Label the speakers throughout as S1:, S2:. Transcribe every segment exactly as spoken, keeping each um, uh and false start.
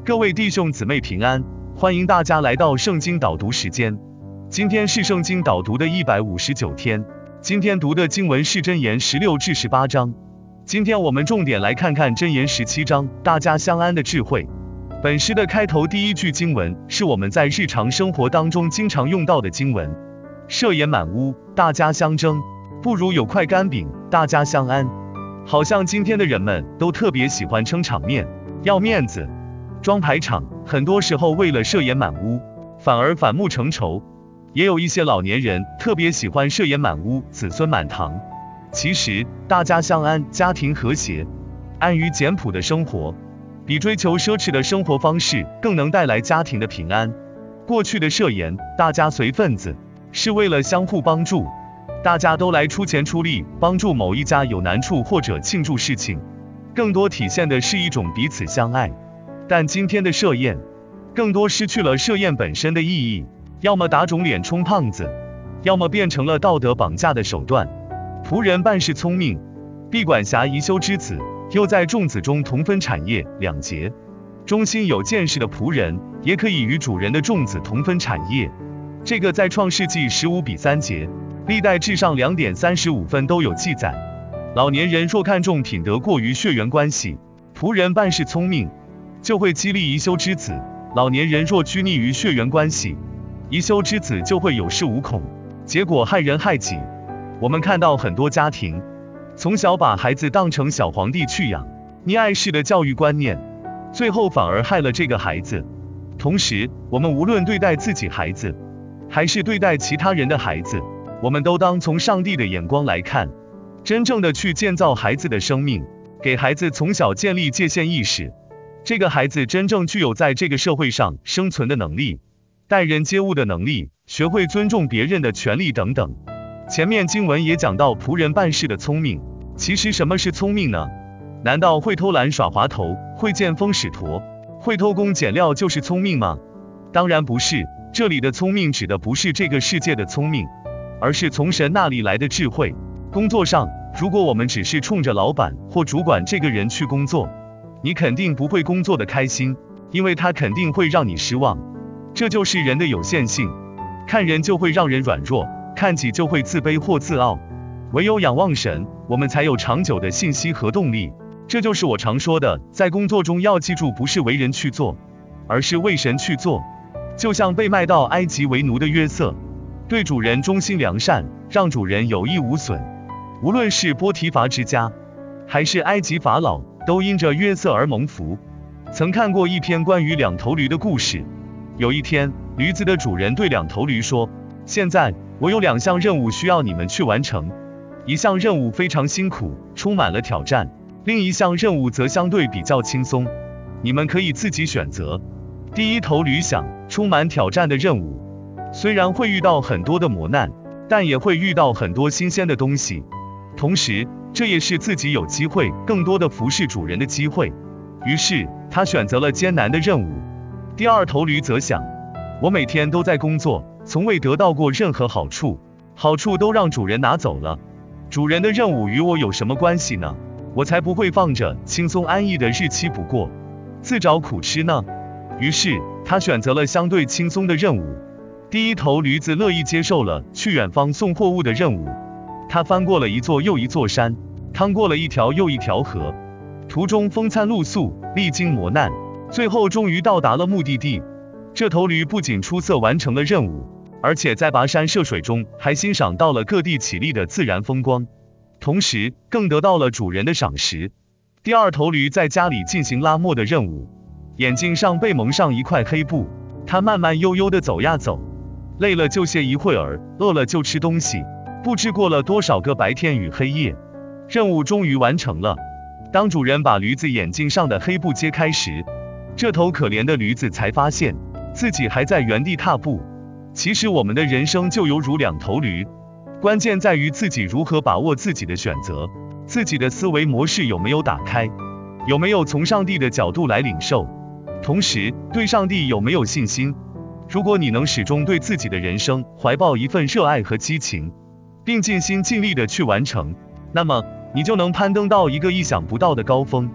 S1: 各位弟兄姊妹平安，欢迎大家来到圣经导读时间。今天是圣经导读的一百五十九天，今天读的经文是箴言十六至十八章。今天我们重点来看看箴言十七章，大家相安的智慧。本诗的开头第一句经文是我们在日常生活当中经常用到的经文，设宴满屋，大家相争，不如有块干饼，大家相安。好像今天的人们都特别喜欢撑场面，要面子，装排场，很多时候为了设宴满屋，反而反目成仇。也有一些老年人特别喜欢设宴满屋，子孙满堂。其实大家相安，家庭和谐，安于简朴的生活，比追求奢侈的生活方式更能带来家庭的平安。过去的设宴，大家随份子，是为了相互帮助，大家都来出钱出力帮助某一家有难处或者庆祝事情，更多体现的是一种彼此相爱。但今天的设宴更多失去了设宴本身的意义，要么打肿脸充胖子，要么变成了道德绑架的手段。仆人办事聪明，必管辖宜修之子，又在众子中同分产业。两节，忠心有见识的仆人也可以与主人的众子同分产业，这个在创世纪十五比三节，历代志上两点三十五分都有记载。老年人若看重品德过于血缘关系，仆人办事聪明，就会激励宜修之子；老年人若拘泥于血缘关系，宜修之子就会有恃无恐，结果害人害己。我们看到很多家庭从小把孩子当成小皇帝去养，溺爱式的教育观念，最后反而害了这个孩子。同时，我们无论对待自己孩子，还是对待其他人的孩子，我们都当从上帝的眼光来看，真正的去建造孩子的生命，给孩子从小建立界限意识，这个孩子真正具有在这个社会上生存的能力，待人接物的能力，学会尊重别人的权利等等。前面经文也讲到仆人办事的聪明，其实什么是聪明呢？难道会偷懒耍滑头，会见风使舵，会偷工减料就是聪明吗？当然不是，这里的聪明指的不是这个世界的聪明，而是从神那里来的智慧。工作上，如果我们只是冲着老板或主管这个人去工作，你肯定不会工作的开心，因为他肯定会让你失望。这就是人的有限性，看人就会让人软弱，看己就会自卑或自傲。唯有仰望神，我们才有长久的信息和动力。这就是我常说的，在工作中要记住，不是为人去做，而是为神去做。就像被卖到埃及为奴的约瑟，对主人忠心良善，让主人有益无损。无论是波提乏之家，还是埃及法老，都因着约瑟而蒙福。曾看过一篇关于两头驴的故事。有一天，驴子的主人对两头驴说，现在我有两项任务需要你们去完成，一项任务非常辛苦，充满了挑战，另一项任务则相对比较轻松，你们可以自己选择。第一头驴想，充满挑战的任务，虽然会遇到很多的磨难，但也会遇到很多新鲜的东西，同时这也是自己有机会更多的服侍主人的机会，于是他选择了艰难的任务。第二头驴则想，我每天都在工作，从未得到过任何好处，好处都让主人拿走了，主人的任务与我有什么关系呢？我才不会放着轻松安逸的日期不过，自找苦吃呢。于是他选择了相对轻松的任务。第一头驴子乐意接受了去远方送货物的任务，他翻过了一座又一座山，趟过了一条又一条河，途中风餐露宿，历经磨难，最后终于到达了目的地。这头驴不仅出色完成了任务，而且在跋山涉水中还欣赏到了各地绮丽的自然风光，同时更得到了主人的赏识。第二头驴在家里进行拉磨的任务，眼镜上被蒙上一块黑布，他慢慢悠悠地走呀走，累了就歇一会儿，饿了就吃东西，不知过了多少个白天与黑夜，任务终于完成了。当主人把驴子眼镜上的黑布揭开时，这头可怜的驴子才发现自己还在原地踏步。其实我们的人生就犹如两头驴，关键在于自己如何把握自己的选择，自己的思维模式有没有打开，有没有从上帝的角度来领受，同时对上帝有没有信心。如果你能始终对自己的人生怀抱一份热爱和激情，并尽心尽力的去完成，那么你就能攀登到一个意想不到的高峰。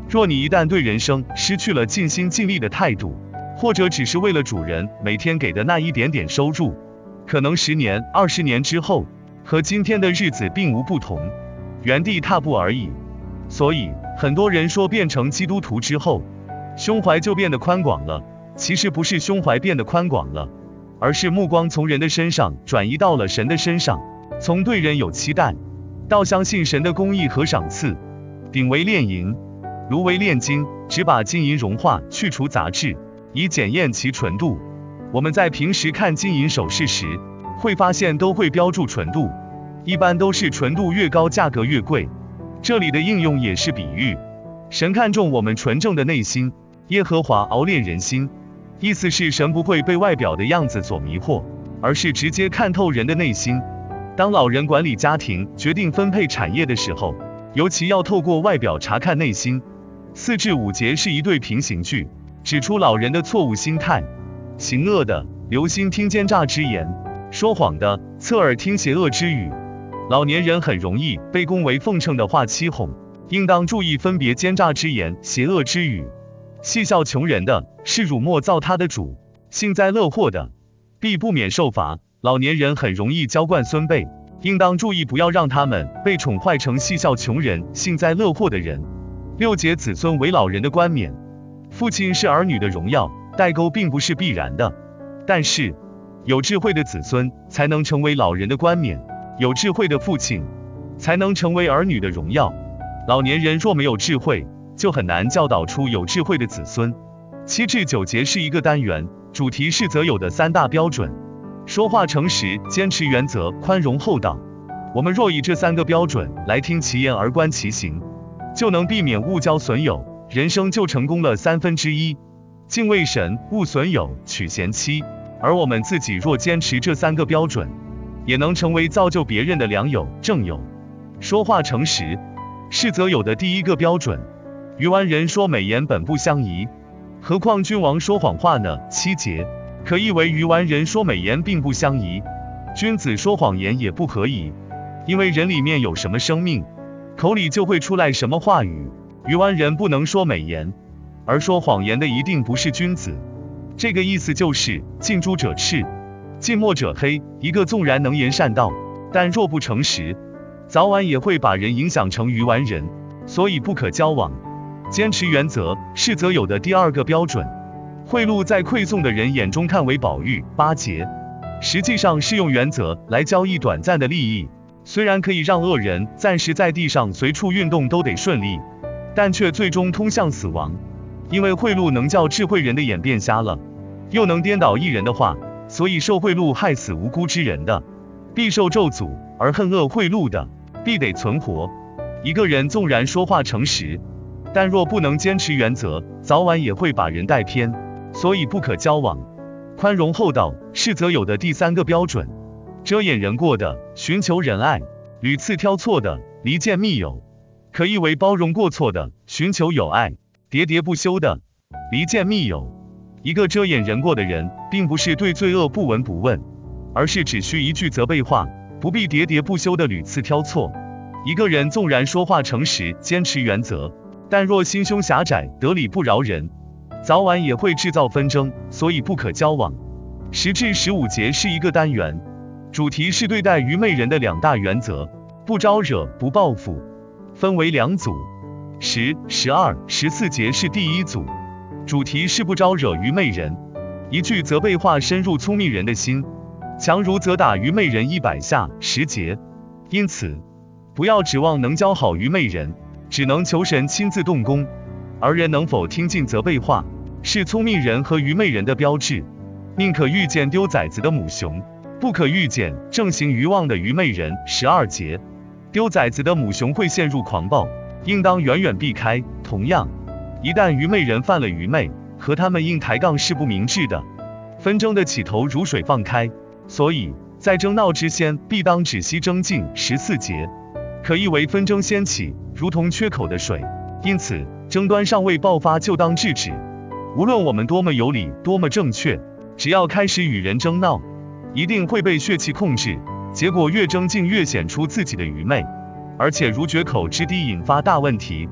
S1: 若你一旦对人生失去了尽心尽力的态度，或者只是为了主人每天给的那一点点收入，可能十年、二十年之后，和今天的日子并无不同，原地踏步而已。所以，很多人说变成基督徒之后，胸怀就变得宽广了，其实不是胸怀变得宽广了，而是目光从人的身上转移到了神的身上，从对人有期待，到相信神的公义和赏赐。鼎为炼银，炉为炼金，只把金银融化，去除杂质，以检验其纯度。我们在平时看金银首饰时，会发现都会标注纯度，一般都是纯度越高价格越贵。这里的应用也是比喻，神看重我们纯正的内心，耶和华熬炼人心，意思是神不会被外表的样子所迷惑，而是直接看透人的内心。当老人管理家庭、决定分配产业的时候，尤其要透过外表查看内心。四至五节是一对平行句，指出老人的错误心态。行恶的，留心听奸诈之言；说谎的，侧耳听邪恶之语。老年人很容易被恭维奉承的话欺哄，应当注意分别奸诈之言、邪恶之语。戏笑穷人的，是辱没造他的主；幸灾乐祸的，必不免受罚。老年人很容易娇惯孙辈，应当注意不要让他们被宠坏成戏笑穷人、幸灾乐祸的人。六节子孙为老人的冠冕，父亲是儿女的荣耀，代沟并不是必然的，但是有智慧的子孙才能成为老人的冠冕，有智慧的父亲才能成为儿女的荣耀。老年人若没有智慧，就很难教导出有智慧的子孙。七至九节是一个单元，主题是择友的三大标准：说话诚实、坚持原则、宽容厚道。我们若以这三个标准来听其言而观其行，就能避免误交损友，人生就成功了三分之一。敬畏神，勿损友，娶贤妻。而我们自己若坚持这三个标准，也能成为造就别人的良友、正友。说话诚实是择友的第一个标准。愚顽人说美言本不相宜，何况君王说谎话呢？七节可译为愚顽人说美言并不相宜，君子说谎言也不可以，因为人里面有什么生命，口里就会出来什么话语。愚顽人不能说美言，而说谎言的一定不是君子。这个意思就是近朱者赤，近墨者黑。一个纵然能言善道，但若不诚实，早晚也会把人影响成愚顽人，所以不可交往。坚持原则是择友的第二个标准。贿赂在馈送的人眼中看为宝玉。八节实际上是用原则来交易短暂的利益，虽然可以让恶人暂时在地上随处运动都得顺利，但却最终通向死亡。因为贿赂能叫智慧人的眼变瞎了，又能颠倒义人的话，所以受贿赂害死无辜之人的，必受咒诅；而恨恶贿赂的，必得存活。一个人纵然说话诚实，但若不能坚持原则，早晚也会把人带偏，所以不可交往。宽容厚道是择友的第三个标准。遮掩人过的，寻求仁爱；屡次挑错的，离间密友。可译为包容过错的，寻求友爱；喋喋不休的，离间密友。一个遮掩人过的人，并不是对罪恶不闻不问，而是只需一句责备话，不必喋喋不休的屡次挑错。一个人纵然说话诚实，坚持原则，但若心胸狭窄，得理不饶人，早晚也会制造纷争，所以不可交往。十至十五节是一个单元，主题是对待愚昧人的两大原则：不招惹，不报复，分为两组。十、十二、十四节是第一组，主题是不招惹愚昧人。一句责备话深入聪明人的心，强如责打愚昧人一百下。十节，因此不要指望能教好愚昧人，只能求神亲自动工。而人能否听进责备话，是聪明人和愚昧人的标志。宁可遇见丢崽子的母熊，不可遇见正行愚妄的愚昧人。十二节，丢崽子的母熊会陷入狂暴，应当远远避开。同样，一旦愚昧人犯了愚昧，和他们硬抬杠是不明智的，纷争的起头如水放开，所以在争闹之先，必当止息争竞。十四节，可译为纷争先起，如同缺口的水，因此争端尚未爆发就当制止。无论我们多么有理，多么正确，只要开始与人争闹，一定会被血气控制，结果越争竞越显出自己的愚昧，而且如决口之堤引发大问题。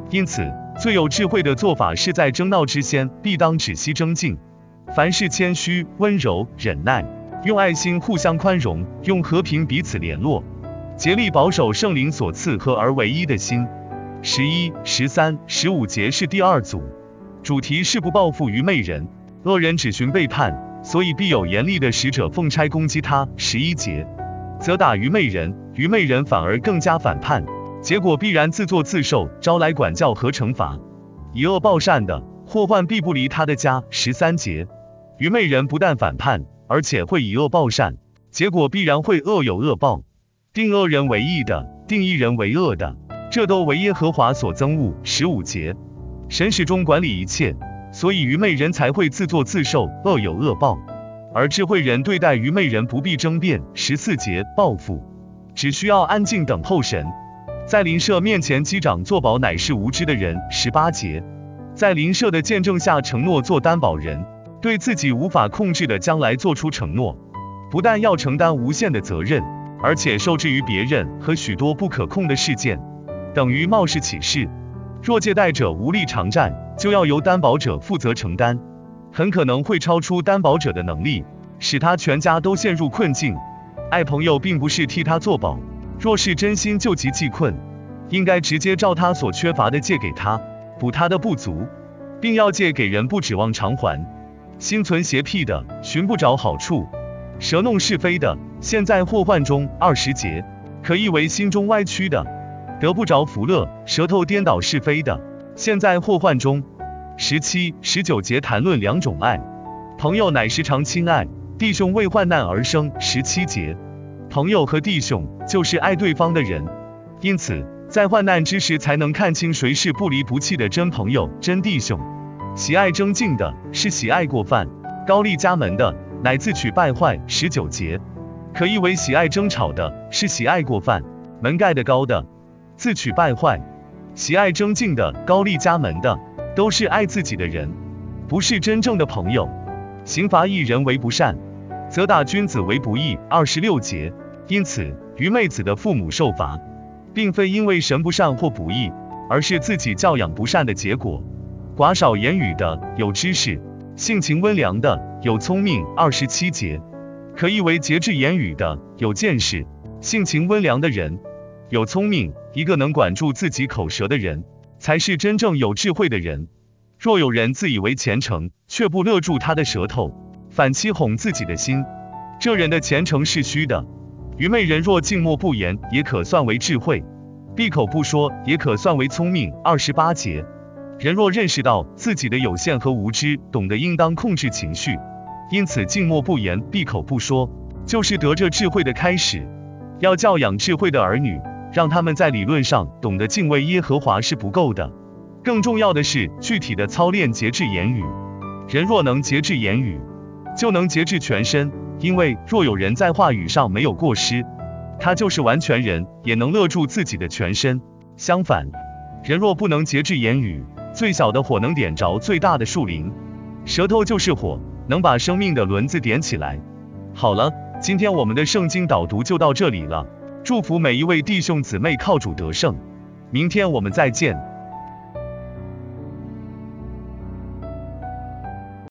S1: 因此，最有智慧的做法是在争闹之先，必当止息争竞。凡事谦虚、温柔、忍耐，用爱心互相宽容，用和平彼此联络，竭力保守圣灵所赐合而为一的心。十一、十三、十五节是第二组，主题是不报复愚昧人，恶人只寻背叛，所以必有严厉的使者奉差攻击他。十一节，责打愚昧人，愚昧人反而更加反叛，结果必然自作自受，招来管教和惩罚。以恶报善的，祸患必不离他的家。十三节，愚昧人不但反叛，而且会以恶报善，结果必然会恶有恶报。定恶人为义的，定义人为恶的，这都为耶和华所憎恶。十五节，神始终管理一切，所以愚昧人才会自作自受，恶有恶报。而智慧人对待愚昧人不必争辩。十四节，报复只需要安静等候神，在邻舍面前击掌作保乃是无知的人。十八节，在邻舍的见证下承诺做担保人，对自己无法控制的将来做出承诺，不但要承担无限的责任，而且受制于别人和许多不可控的事件，等于冒失起誓。若借贷者无力偿债，就要由担保者负责承担，很可能会超出担保者的能力，使他全家都陷入困境。爱朋友并不是替他作保，若是真心救急济困，应该直接照他所缺乏的借给他，补他的不足，并要借给人不指望偿还。心存邪僻的，寻不着好处，舌弄是非的，陷在祸患中。二十节，可译为心中歪曲的，得不着福乐，舌头颠倒是非的，陷在祸患中。十七、十九节谈论两种爱，朋友乃时常亲爱，弟兄为患难而生。十七节，朋友和弟兄就是爱对方的人，因此在患难之时才能看清谁是不离不弃的真朋友、真弟兄。喜爱争竞的，是喜爱过犯；高丽家门的，乃自取败坏。十九节，可译为喜爱争吵的，是喜爱过犯；门盖的高的，自取败坏；喜爱争竞的，高丽家门的，都是爱自己的人，不是真正的朋友。刑罚一人为不善，责打君子为不义。二十六节，因此愚昧子的父母受罚，并非因为神不善或不义，而是自己教养不善的结果。寡少言语的有知识，性情温良的有聪明。二十七节，可译为节制言语的有见识，性情温良的人有聪明。一个能管住自己口舌的人，才是真正有智慧的人。若有人自以为虔诚，却不勒住他的舌头，反欺哄自己的心，这人的虔诚是虚的。愚昧人若静默不言，也可算为智慧；闭口不说，也可算为聪明。二十八节，人若认识到自己的有限和无知，懂得应当控制情绪，因此静默不言，闭口不说，就是得着智慧的开始。要教养智慧的儿女，让他们在理论上懂得敬畏耶和华是不够的，更重要的是具体的操练节制言语。人若能节制言语，就能节制全身，因为若有人在话语上没有过失，他就是完全人，也能勒住自己的全身。相反，人若不能节制言语，最小的火能点着最大的树林，舌头就是火，能把生命的轮子点起来。好了，今天我们的圣经导读就到这里了，祝福每一位弟兄姊妹靠主得胜，明天我们再见。